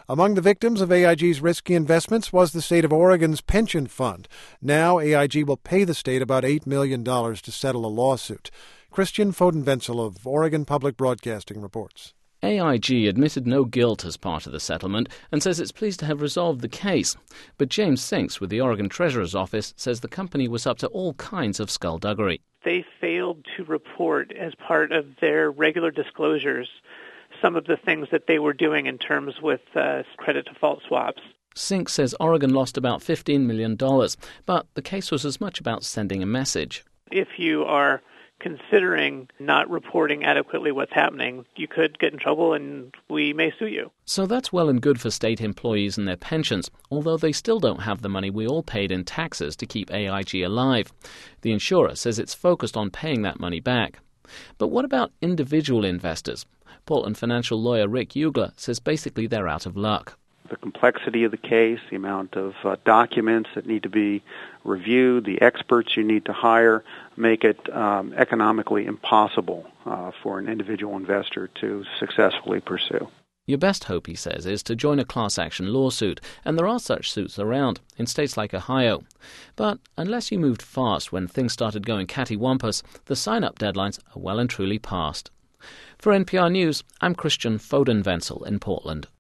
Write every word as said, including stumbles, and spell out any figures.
Among the victims of A I G's risky investments was the state of Oregon's pension fund. Now A I G will pay the state about eight million dollars to settle a lawsuit. Christian Fodenwenzel of Oregon Public Broadcasting reports. A I G admitted no guilt as part of the settlement and says it's pleased to have resolved the case. But James Sinks with the Oregon Treasurer's Office says the company was up to all kinds of skullduggery. They failed to report as part of their regular disclosures some of the things that they were doing in terms with uh, credit default swaps. Sinks says Oregon lost about fifteen million dollars, but the case was as much about sending a message. If you are considering not reporting adequately what's happening, you could get in trouble and we may sue you. So that's well and good for state employees and their pensions, although they still don't have the money we all paid in taxes to keep A I G alive. The insurer says it's focused on paying that money back. But what about individual investors? Portland financial lawyer Rick Ugler says basically they're out of luck. The complexity of the case, the amount of uh, documents that need to be reviewed, the experts you need to hire make it um, economically impossible uh, for an individual investor to successfully pursue. Your best hope, he says, is to join a class action lawsuit, and there are such suits around in states like Ohio. But unless you moved fast when things started going cattywampus, the sign-up deadlines are well and truly past. For N P R News, I'm Christian Fodenwenzel in Portland.